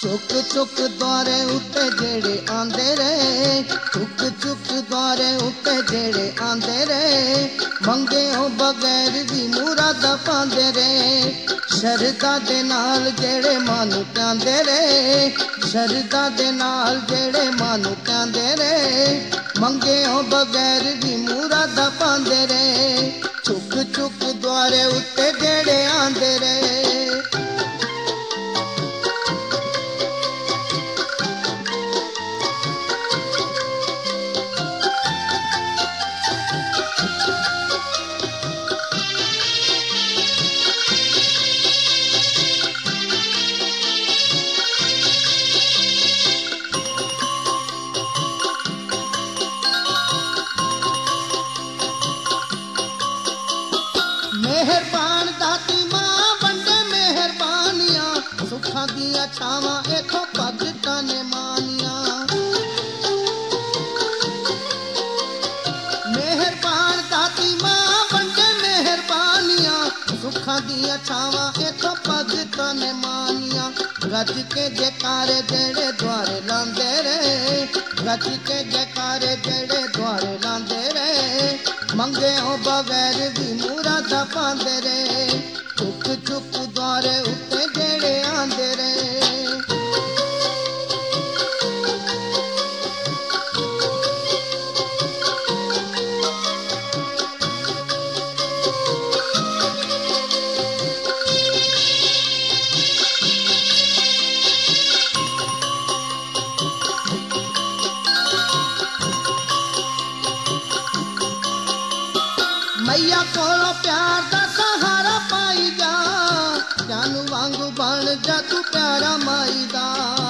चुक चुक द्वारे उत्ते जेड़े आंदे रे, चुक चुक द्वारे उत्ते जेड़े आंदे रे, मंगे हो बगैर भी मुरादा पांदे रे। शरदा दे नाल जेड़े मानू प्यांदे रे, शरदा दे नाल जेड़े मानू प्यांदे रे, मंगे हो बगैर भी मुरादा पांदे रे। चुक चुक द्वारे उत्ते जेड़े आंदे रे। मेहरबान दाती मां बंदे मेहरबानियां, सुखा दिया छावां एथों भगतां ने मानियां। मेहरबान दाती मां बंदे मेहरबानियां, सुखा दिया छावां एथों भगतां ने मानियां। गज के जयकारे जेड़े द्वारे लांदे रे, गज के जयकारे जेड़े द्वारे लांदे रे, मंगे हो बगैर भी मुरादा पांदे रे। चुक चुक द्वारे उत्ते जेड़े आंदे रे। मैया कोलों प्यार दा सहारा पाई जा, जानू वांगू बन जा तू प्यारा माई दा।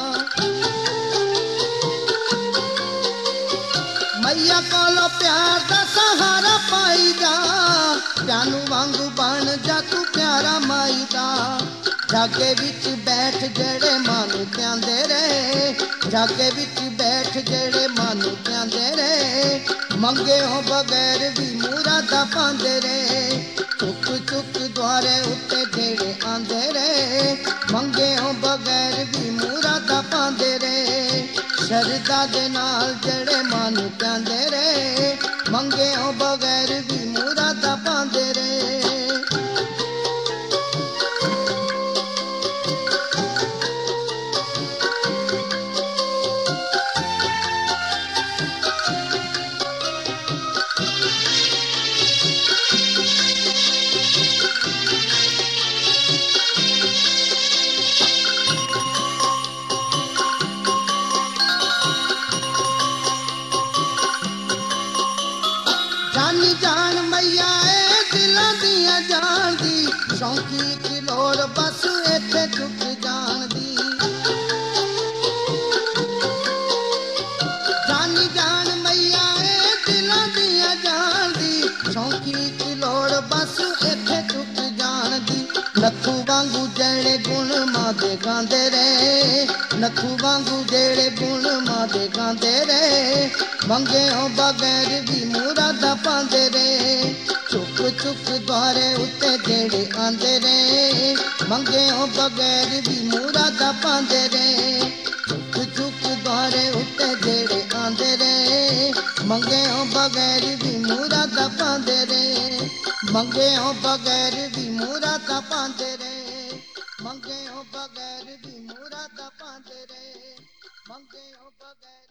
मैया कोलों प्यार दा सहारा पाई जा, जानू वांगू बन जा तू प्यारा माई दा। जागे विच बैठ जेड़े मानू प्यांदे रे, जागे विच बैठ जेड़े मानू प्यांदे रे, मंगे हो बगैर भी मुरादा पांदे रे। चुक चुक द्वारे उत्ते जेड़े आंदे रे, मंगे हो बगैर भी मुरादा पांदे रे। शरदा दे नाल जेड़े मानू प्यांदे रे, मंगे हो बगैर भी मुरादा पांदे रे। जानी जान मैया ए दिलां दियां जान दी, शौकी की लोड़ बस इत्थे चुक जान दी। जानी जान मैया ए दिलां दियां जान दी, शौकी की लोड़ बस इत्थे चुक जान दी। नथू वांगू जेड़े गुण मां दे गांदे रे, नथू वांगू जेड़े गुण मां दे गांदे रे, मंगे हो बगैर भी मुरादा पांदे रे। चुक चुक द्वारे उत्ते जेड़े आंदे रे, मंगे हो बगैर भी मुरादा पांदे रे। चुक चुक द्वारे उत्ते जेड़े आंदे रे, मंगे हो बगैर भी मुरादा पांदे रे। मंगे हो बगैर भी मुरादा पांदे रे, मंगे हो बगैर भी मुरादा पांदे रे, मंगे हो बगैर